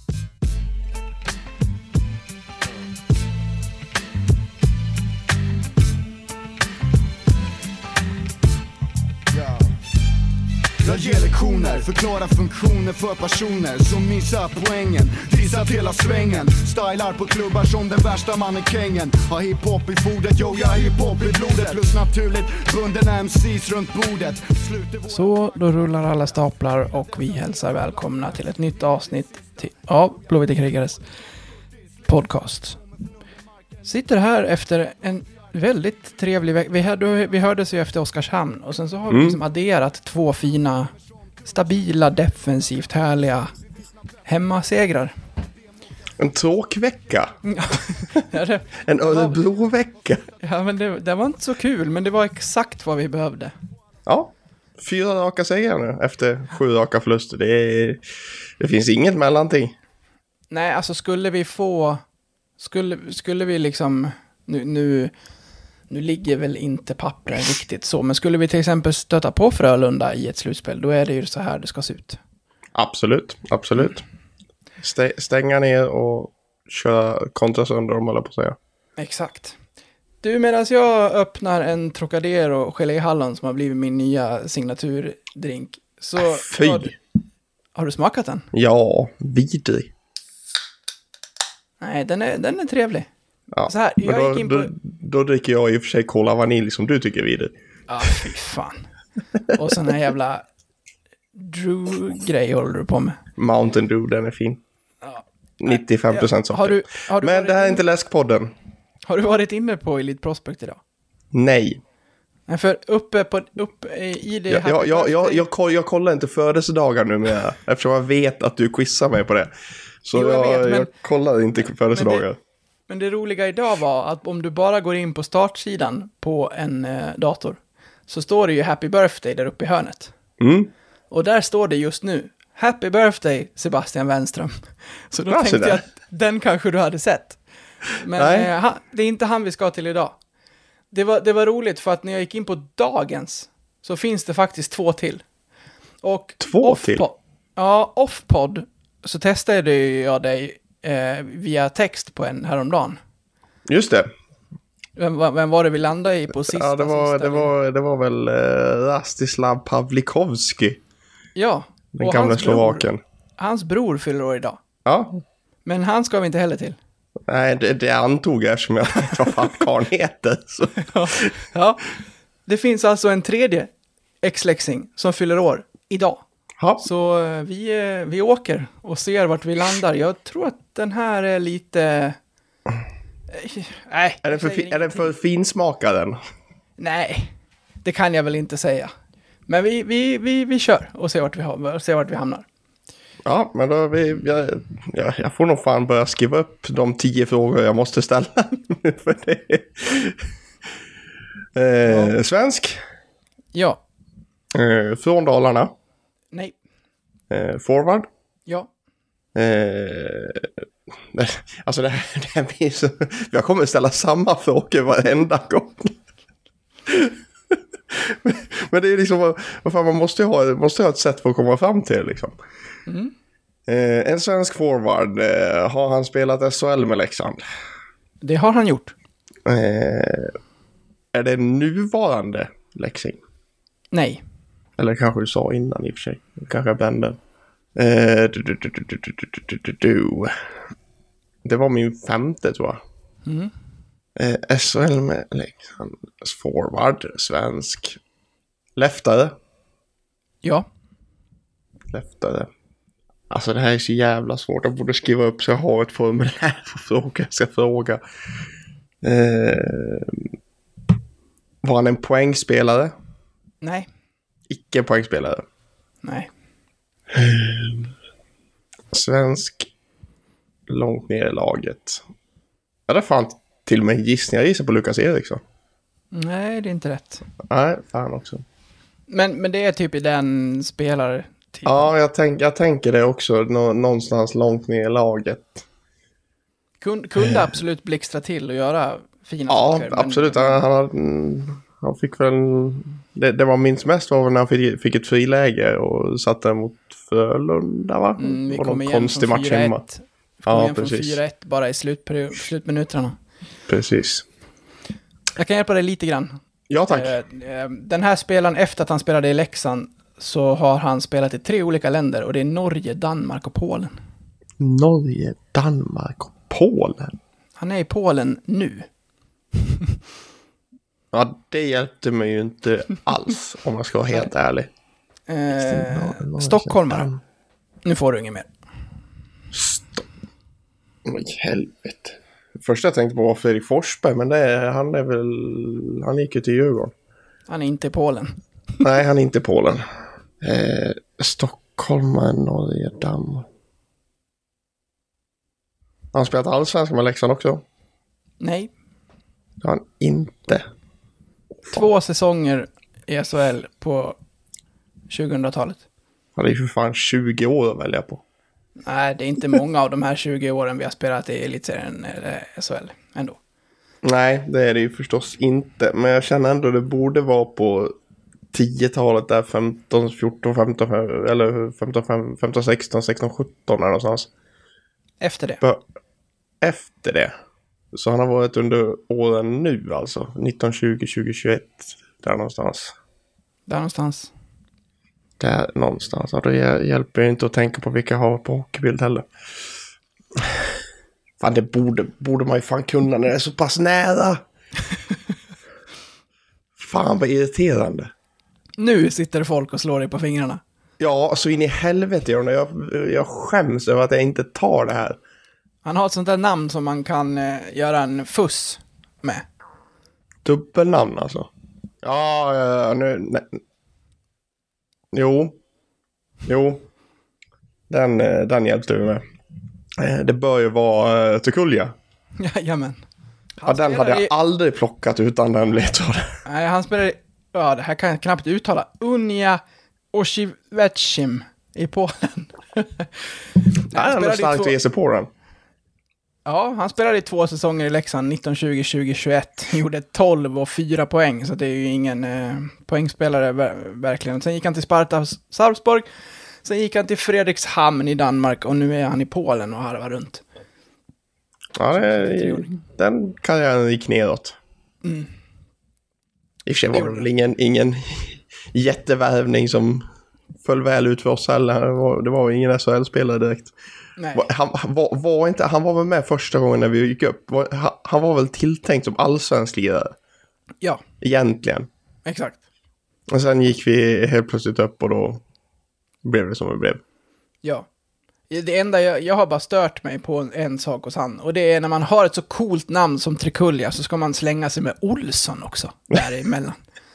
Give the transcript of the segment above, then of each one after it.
Jag ger lektioner, förklarar funktioner för personer som missar poängen, dissar hela svängen, stylar på klubbar som den värsta mannekängen. Har hiphop i fodet, yo, jag har hiphop i blodet. Plus naturligt bundna MCs runt bordet. Så då rullar alla staplar och vi hälsar välkomna till ett nytt avsnitt av Blåvita krigares podcast. Sitter här efter en väldigt trevlig vecka. Vi hördes ju efter Oskarshamn och sen så har vi liksom adderat 2 fina, stabila, defensivt härliga hemmasegrar. En tråkvecka. Ja, en Örebro-vecka. Ja, men det var inte så kul, men det var exakt vad vi behövde. Ja, 4 raka segrar nu efter 7 raka förluster. Det finns inget mellanting. Nej, alltså skulle vi liksom nu ligger väl inte pappren riktigt så, men skulle vi till exempel stöta på Frölunda i ett slutspel, då är det ju så här det ska se ut. Absolut. Stänga ner och köra kontra sönder dem, eller på att säga. Exakt. Du, medan jag öppnar en Trocadero geléhallon som har blivit min nya signaturdrink, så har du smakat den? Ja, vidrig. Nej, den är trevlig. Ja, så här, jag gick in på... då dricker jag i och för sig cola vanilj som du tycker är vidrig. Ja, fy fan. Och sån här jävla Drew-grej håller du på med. Mountain Dew, den är fin. Ja. 95% socker. Men det här är inte läskpodden. Har du varit inne på Elite Prospect idag? Nej. Nej, för uppe i det här... Jag kollar inte födelsedagar nu med, eftersom jag vet att du quizar mig på det. Så jag kollar inte födelsedagar. Men det roliga idag var att om du bara går in på startsidan på en dator, så står det ju Happy Birthday där uppe i hörnet. Mm. Och där står det just nu Happy Birthday Sebastian Wenström. Så då tänkte jag att den kanske du hade sett. Men det är inte han vi ska till idag. Det var roligt för att när jag gick in på dagens så finns det faktiskt 2 till. Och 2 till? Ja, off-pod så testade jag dig via text på en häromdagen. Just det. Vem var det vi landade i på sista? Ja, det var väl Rastislav Pavlikovski. Ja. Den gamla slovaken. Hans bror fyller år idag. Ja. Men han ska vi inte heller till. Nej, det antog jag eftersom jag vet vad fan karln heter. Så. Ja. Det finns alltså en tredje ex-läxing som fyller år idag. Ja. Så vi åker och ser vart vi landar. Jag tror att den här är lite... Nej. Är den för finsmakaren? Nej, det kan jag väl inte säga. Men vi kör och ser vart vi hamnar. Ja, men då jag får nog fan börja skriva upp de 10 frågor jag måste ställa. För det. Svensk? Ja. Från Dalarna? Nej. Forward? Ja. Alltså det här blir så... Jag kommer ställa samma frågor varenda gång. Men det är liksom... Man måste ha ett sätt för att komma fram till liksom. Mm. En svensk forward. Har han spelat SHL med Leksand? Det har han gjort. Är det nuvarande Leksing? Nej. Eller kanske du sa innan i och för sig. Kanske bänder. Det var min 5:e tror jag. Mm. SHL med Leksand. Forward. Svensk. Leftare. Ja. Leftare. Alltså det här är så jävla svårt. Jag borde skriva upp så jag har ett formulär för fråga. Jag ska fråga. Var han en poängspelare? Nej. Icke poängspelare. Nej. Svensk. Långt ner i laget. Ja, det är fan till och med en gissning. Jag gissar på Lukas Eriksson. Nej, det är inte rätt. Nej, fan också. Men det är typ i den spelare. Ja, jag tänker det också. Någonstans långt ner i laget. Kunde absolut blixtra till och göra fina saker. Ja, absolut. Han fick väl... Det var minst mest var när han fick ett friläge och satte mot Frölunda, va? Vi och kom någon igen konstig från match 4-1. hemma. Vi kom Ja, igen från precis. 4-1 bara i slutminuterna. Precis. Jag kan hjälpa dig lite grann. Ja, tack. Den här spelaren, efter att han spelade i Leksand, så har han spelat i 3 olika länder. Och det är Norge, Danmark och Polen. Norge, Danmark och Polen. Han är i Polen nu. Ja, det hjälpte mig ju inte alls, om jag ska vara helt ärlig. Stockholmare. Nu får du inget mer. Oj, helvete. Första jag tänkte på var Fredrik Forsberg, men han gick ju till Djurgården. Han är inte i Polen. Nej, han är inte i Polen. Stockholmare, Norge, Danmark. Han har spelat allsvenskan med Leksand också. Nej. Det har han inte. 2 säsonger i SHL på 2000-talet. Han är ju för fan 20 år att välja på. Nej, det är inte många av de här 20 åren vi har spelat i elitserien eller SHL ändå. Nej, det är det ju förstås inte. Men jag känner ändå att det borde vara på 10-talet där 15, 14, 15, eller 15, 16, 16, 17 eller någonstans. Efter det. Efter det. Så han har varit under åren nu alltså. 1920, 2021. Där någonstans. Där någonstans. Och då hjälper det inte att tänka på vilka jag har på hockeybild heller. Fan, det borde man ju fan kunna när det är så pass nära. Fan, vad irriterande. Nu sitter folk och slår dig på fingrarna. Ja, så in i helvete gör det. Jag skäms över att jag inte tar det här. Han har ett sånt där namn som man kan göra en fuss med. Dubbelnamn alltså. Ja, nu... Nej. Jo. Den hjälpte vi med. Det bör ju vara Tukulja. Jajamän. Ja, den hade jag aldrig plockat utan den ledtråden. Nej, han spelade... Ja, det här kan jag knappt uttala. Unia Osiweczym i Polen. Han är nog starkt att ge sig på den. Ja, han spelade i 2 säsonger i Leksand, 1920-2021. Gjorde 12 och 4 poäng, så det är ju ingen poängspelare verkligen. Sen gick han till Sparta Sarpsborg. Sen gick han till Fredrikshamn i Danmark och nu är han i Polen och harvar runt. Ja, den kan jag gick neråt. Mm. I och för sig var det väl ingen jättevärvning som föll väl ut för oss heller. Det var ingen SHL-spelare direkt. Nej. Han var väl med första gången när vi gick upp. Han var väl tilltänkt som allsvensk lirare. Ja. Egentligen. Exakt. Och sen gick vi helt plötsligt upp och då blev det som det blev. Ja. Det enda jag har bara stört mig på en sak hos han. Och det är när man har ett så coolt namn som Trikulja så ska man slänga sig med Olsson också. Däremellan.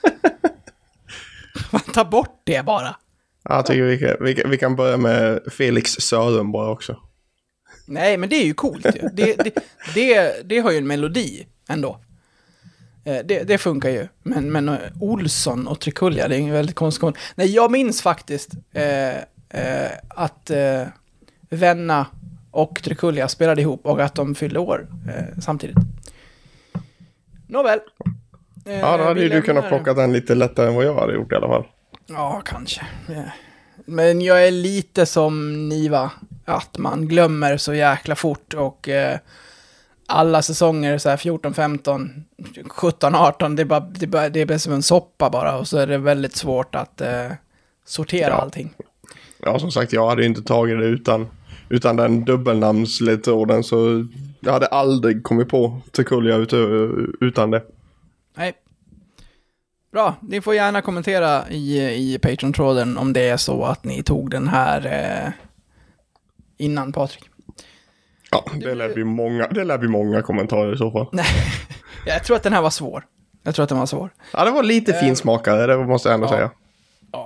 Man tar bort det bara. Ja, jag tycker vi kan börja med Felix Sörum bara också. Nej, men det är ju coolt. Det har ju en melodi ändå. Det funkar ju. Men Olsson och Trikulja, det är en väldigt konstigt. Nej, jag minns faktiskt att Venna och Trikulja spelade ihop och att de fyllde år samtidigt. Nåväl. Ja, då hade ju du kunnat plocka den lite lättare än vad jag hade gjort i alla fall. Ja, kanske. Men jag är lite som Niva, att man glömmer så jäkla fort och alla säsonger så här 14, 15, 17, 18, det är som en soppa bara och så är det väldigt svårt att sortera allting. Ja, som sagt, jag hade ju inte tagit det utan den dubbelnamnsledtråden, så jag hade aldrig kommit på Tukulja utan det. Nej. Bra, ni får gärna kommentera i Patreon-tråden om det är så att ni tog den här innan Patrik. Ja, det lär bli många kommentarer i så fall. Nej, jag tror att den här var svår. Ja, det var lite finsmakare, det måste jag ändå säga. Ja.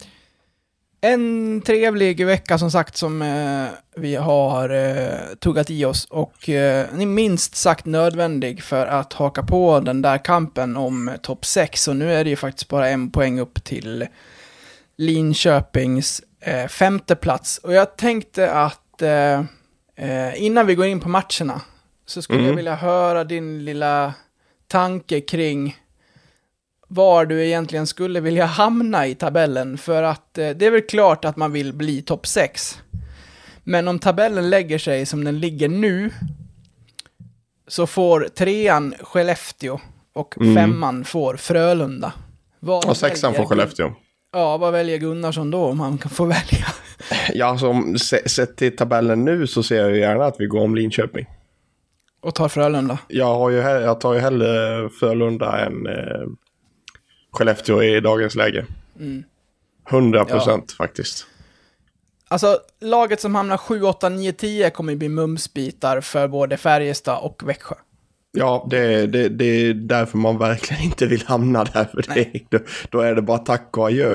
En trevlig vecka som sagt som vi har tuggat i oss och är minst sagt nödvändig för att haka på den där kampen om topp 6, och nu är det ju faktiskt bara 1 poäng upp till Linköpings 5:e plats, och jag tänkte att innan vi går in på matcherna så skulle jag vilja höra din lilla tanke kring var du egentligen skulle vilja hamna i tabellen. För att det är väl klart att man vill bli topp 6. Men om tabellen lägger sig som den ligger nu, så får 3:an Skellefteå och 5:an får Frölunda. Och 6:an får Skellefteå. Ja, vad väljer Gunnarsson då om han kan få välja? Ja, som sett till tabellen nu så ser jag ju gärna att vi går om Linköping. Och tar Frölunda. Jag tar ju hellre Frölunda än Skellefteå i dagens läge. 100% faktiskt. Alltså, laget som hamnar 7, 8, 9, 10 kommer bli mumsbitar för både Färjestad och Växjö. Ja, det är därför man verkligen inte vill hamna där. För då är det bara tack och adjö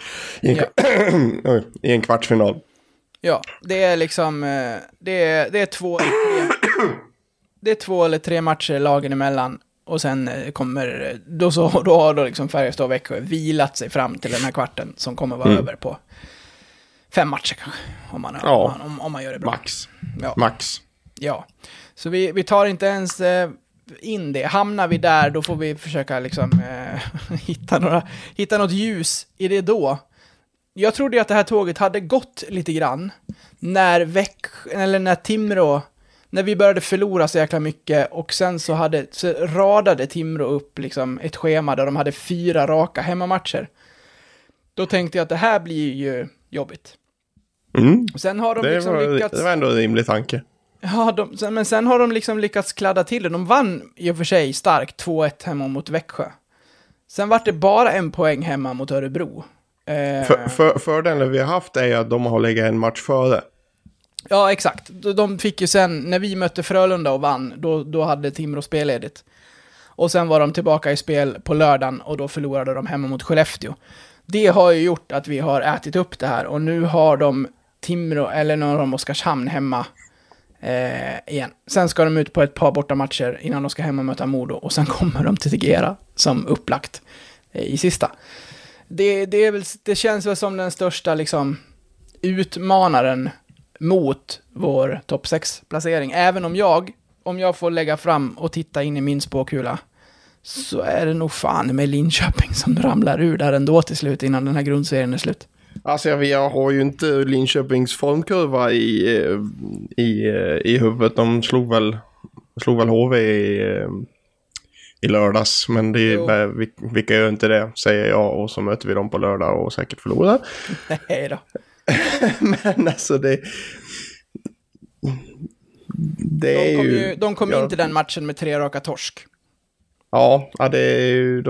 i en kvartsfinal. Ja, det är liksom det är 2 eller 3 matcher lagen emellan. Och sen kommer då har liksom Färjestad och Växjö vilat sig fram till den här kvarten som kommer vara över på 5 matcher kanske, om man gör det bra. Max. Ja, så vi tar inte ens in det. Hamnar vi där, då får vi försöka liksom hitta något ljus i det då. Jag trodde att det här tåget hade gått lite grann när Timrå, när vi började förlora så jäkla mycket, och sen så radade Timrå upp liksom ett schema där de hade 4 raka hemmamatcher. Då tänkte jag att det här blir ju jobbigt. Sen har de lyckats... Det var ändå en rimlig tanke. Ja, men sen har de liksom lyckats kladda till det. De vann i och för sig starkt 2-1 hemma mot Växjö. Sen var det bara 1 poäng hemma mot Örebro. Fördelen vi har haft är att de har legat en match före. Ja, exakt. De fick ju sen, när vi mötte Frölunda och vann, då hade Timrå spelledigt. Och sen var de tillbaka i spel på lördagen, och då förlorade de hemma mot Skellefteå. Det har ju gjort att vi har ätit upp det här, och nu har de Timrå, eller nu har de Oskarshamn hemma igen. Sen ska de ut på ett par bortamatcher innan de ska hem och möta Modo, och sen kommer de till Tegera som upplagt i sista. Det känns väl som den största liksom utmanaren mot vår topp 6-placering. Även om jag får lägga fram och titta in i min spåkula, så är det nog fan med Linköping som ramlar ur där ändå till slut, innan den här grundserien är slut. Alltså jag har ju inte Linköpings formkurva i huvudet. De slog väl HV i lördags, men vilka gör inte det, säger jag, och så möter vi dem på lördag och säkert förlorar. Nej då. Men alltså de kom in till den matchen med 3 raka torsk. Ja, det är ju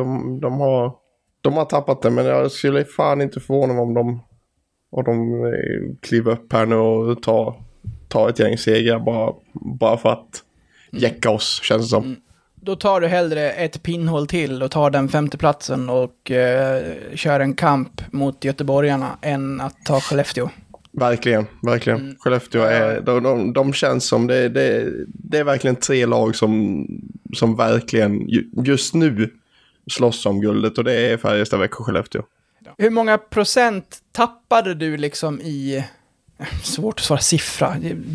de har tappat det, men jag skulle fan inte förvåna mig om de kliver upp här nu och tar ett gäng segrar bara för att jäcka oss, känns det som. Då tar du hellre ett pinnhål till och tar den 5:e platsen och kör en kamp mot göteborgarna än att ta Skellefteå. Verkligen. Skellefteå är, de känns som det är verkligen 3 lag som verkligen just nu slåss om guldet, och det är Färjestad, Växjö och Skellefteå. Hur många procent tappade du liksom i... Svårt att svara siffra.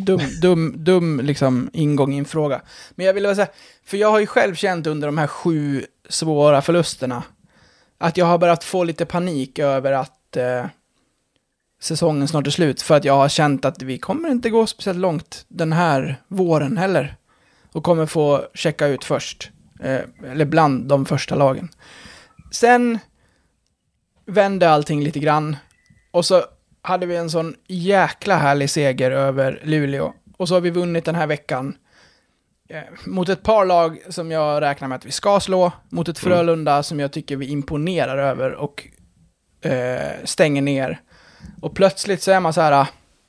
Dum liksom ingång i en fråga. Men jag vill säga, för jag har ju själv känt under de här 7 svåra förlusterna att jag har börjat få lite panik över att säsongen snart är slut, för att jag har känt att vi kommer inte gå speciellt långt den här våren heller, och kommer få checka ut först, eller bland de första lagen. Sen vände allting lite grann, och så hade vi en sån jäkla härlig seger över Luleå, och så har vi vunnit den här veckan mot ett par lag som jag räknar med att vi ska slå, mot ett Frölunda som jag tycker vi imponerar över och stänger ner. Och plötsligt så är man så här,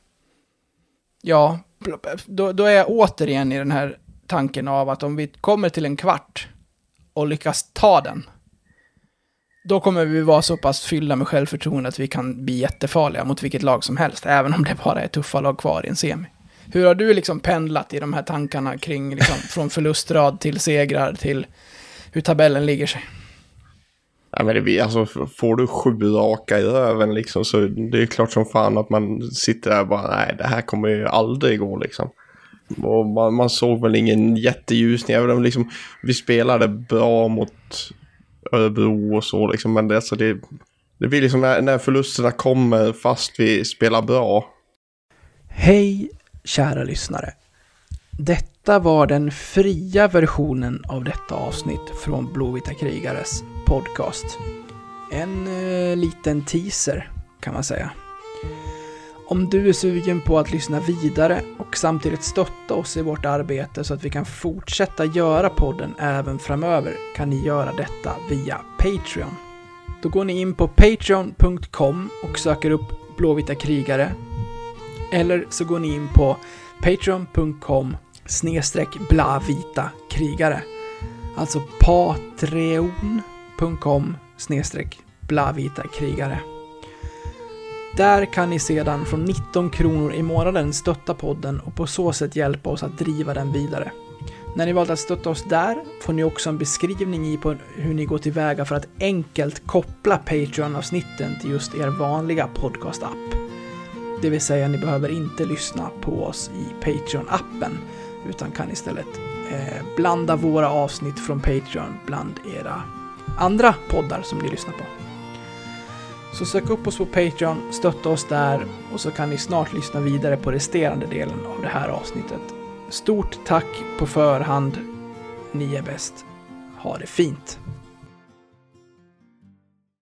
ja, då är jag återigen i den här tanken av att om vi kommer till en kvart och lyckas ta den, då kommer vi vara så pass fyllda med självförtroende att vi kan bli jättefarliga mot vilket lag som helst, även om det bara är tuffa lag kvar i en semi. Hur har du liksom pendlat i de här tankarna kring liksom, från förlustrad till segrar till hur tabellen ligger sig? Ja, men alltså, får du 7 raka i röven liksom, så det är klart som fan att man sitter där och bara, nej, det här kommer ju aldrig gå liksom. Och man såg väl ingen jätteljusning, även om liksom, vi spelade bra Örebro och så liksom. Men det blir liksom när förlusterna kommer fast vi spelar bra. Hej kära lyssnare. Detta var den fria versionen av detta avsnitt från Blåvita krigares podcast. En liten teaser kan man säga. Om du är sugen på att lyssna vidare och samtidigt stötta oss i vårt arbete så att vi kan fortsätta göra podden även framöver kan ni göra detta via Patreon. Då går ni in på patreon.com och söker upp Blåvita krigare. Eller så går ni in på patreon.com/blavita krigare. Alltså patreon.com/blavita krigare. Där kan ni sedan från 19 kronor i månaden stötta podden och på så sätt hjälpa oss att driva den vidare. När ni valt att stötta oss där får ni också en beskrivning i på hur ni går tillväga för att enkelt koppla Patreon-avsnitten till just er vanliga podcast-app. Det vill säga ni behöver inte lyssna på oss i Patreon-appen utan kan istället blanda våra avsnitt från Patreon bland era andra poddar som ni lyssnar på. Så sök upp oss på Patreon, stötta oss där och så kan ni snart lyssna vidare på resterande delen av det här avsnittet. Stort tack på förhand. Ni är bäst. Ha det fint.